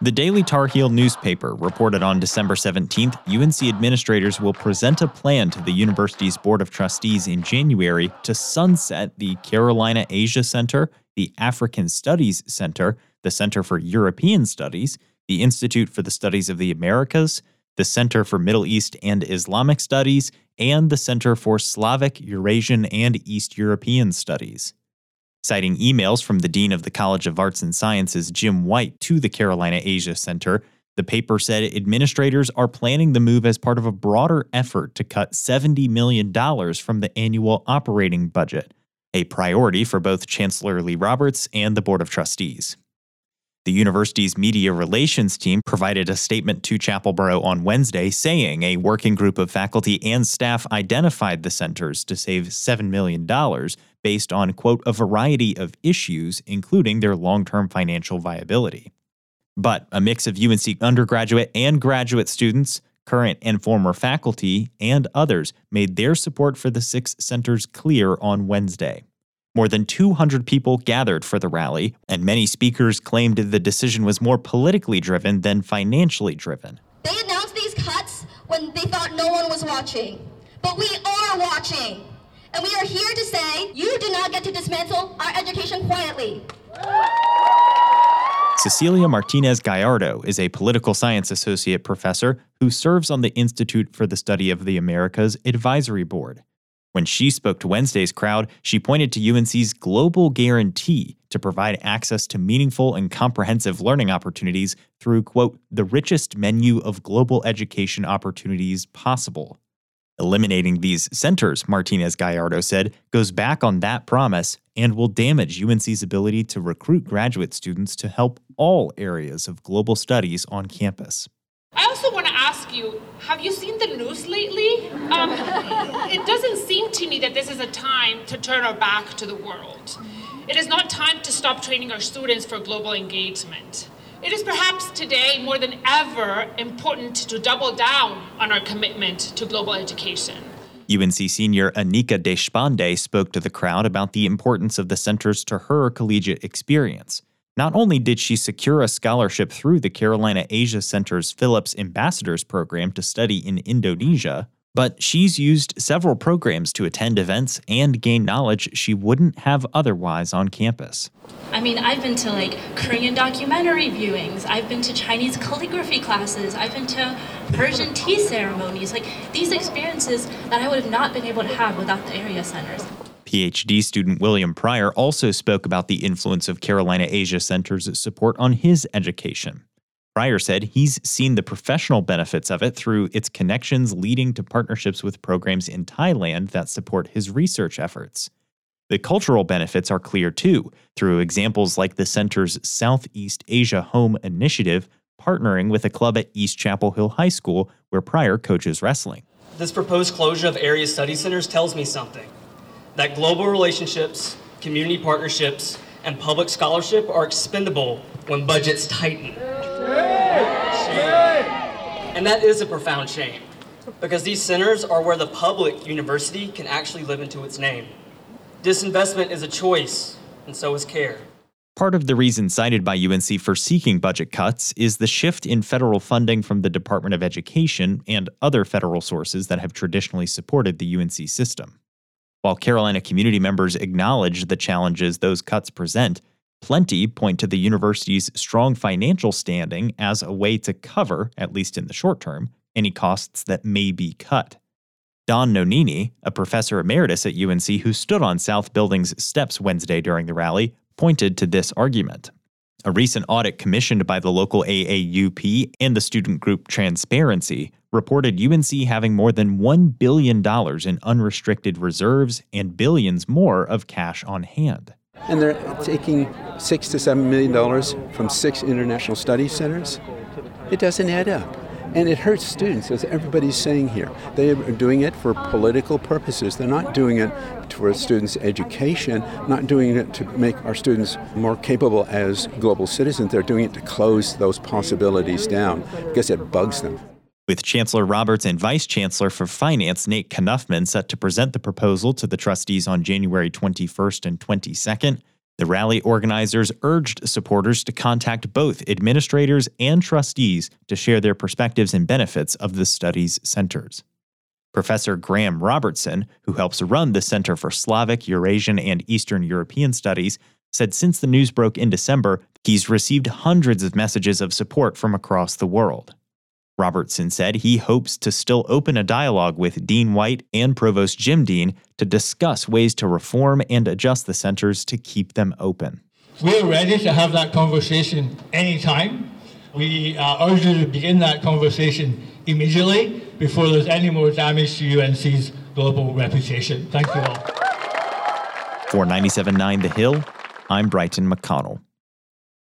The Daily Tar Heel newspaper reported on December 17th, UNC administrators will present a plan to the university's Board of Trustees in January to sunset the Carolina Asia Center, the African Studies Center, the Center for European Studies, the Institute for the Studies of the Americas, the Center for Middle East and Islamic Studies, and the Center for Slavic, Eurasian, and East European Studies. Citing emails from the Dean of the College of Arts and Sciences, Jim White, to the Carolina Asia Center, the paper said administrators are planning the move as part of a broader effort to cut $70 million from the annual operating budget, a priority for both Chancellor Lee Roberts and the Board of Trustees. The university's media relations team provided a statement to Chapel Borough on Wednesday saying a working group of faculty and staff identified the centers to save $7 million based on, quote, a variety of issues, including their long-term financial viability. But a mix of UNC undergraduate and graduate students, current and former faculty, and others made their support for the 6 centers clear on Wednesday. More than 200 people gathered for the rally, and many speakers claimed the decision was more politically driven than financially driven. They announced these cuts when they thought no one was watching. But we are watching. And we are here to say, you do not get to dismantle our education quietly. Cecilia Martinez Gallardo is a political science associate professor who serves on the Institute for the Study of the Americas advisory board. When she spoke to Wednesday's crowd, she pointed to UNC's global guarantee to provide access to meaningful and comprehensive learning opportunities through, quote, the richest menu of global education opportunities possible. Eliminating these centers, Martinez Gallardo said, goes back on that promise and will damage UNC's ability to recruit graduate students to help all areas of global studies on campus. I also want to ask you, have you seen the news lately? It doesn't seem to me that this is a time to turn our back to the world. It is not time to stop training our students for global engagement. It is perhaps today more than ever important to double down on our commitment to global education. UNC senior Anika Deshpande spoke to the crowd about the importance of the centers to her collegiate experience. Not only did she secure a scholarship through the Carolina Asia Center's Phillips Ambassadors Program to study in Indonesia, but she's used several programs to attend events and gain knowledge she wouldn't have otherwise on campus. I mean, I've been to Korean documentary viewings. I've been to Chinese calligraphy classes. I've been to Persian tea ceremonies. These experiences that I would have not been able to have without the area centers. PhD student William Pryor also spoke about the influence of Carolina Asia Center's support on his education. Pryor said he's seen the professional benefits of it through its connections leading to partnerships with programs in Thailand that support his research efforts. The cultural benefits are clear too, through examples like the center's Southeast Asia Home Initiative, partnering with a club at East Chapel Hill High School where Pryor coaches wrestling. This proposed closure of area study centers tells me something. That global relationships, community partnerships, and public scholarship are expendable when budgets tighten. And that is a profound shame, because these centers are where the public university can actually live into its name. Disinvestment is a choice, and so is care. Part of the reason cited by UNC for seeking budget cuts is the shift in federal funding from the Department of Education and other federal sources that have traditionally supported the UNC system. While Carolina community members acknowledge the challenges those cuts present, plenty point to the university's strong financial standing as a way to cover, at least in the short term, any costs that may be cut. Don Nonini, a professor emeritus at UNC who stood on South Building's steps Wednesday during the rally, pointed to this argument. A recent audit commissioned by the local AAUP and the student group Transparency reported UNC having more than $1 billion in unrestricted reserves and billions more of cash on hand. And they're taking $6 to $7 million from 6 international study centers. It doesn't add up. And it hurts students, as everybody's saying here. They are doing it for political purposes. They're not doing it for students' education, not doing it to make our students more capable as global citizens. They're doing it to close those possibilities down because it bugs them. With Chancellor Roberts and Vice Chancellor for Finance Nate Knuffman set to present the proposal to the trustees on January 21st and 22nd, The rally organizers urged supporters to contact both administrators and trustees to share their perspectives and benefits of the study's centers. Professor Graham Robertson, who helps run the Center for Slavic, Eurasian, and Eastern European Studies, said since the news broke in December, he's received hundreds of messages of support from across the world. Robertson said he hopes to still open a dialogue with Dean White and Provost Jim Dean to discuss ways to reform and adjust the centers to keep them open. We're ready to have that conversation anytime. We urge you to begin that conversation immediately before there's any more damage to UNC's global reputation. Thank you all. For 97.9 The Hill, I'm Brighton McConnell.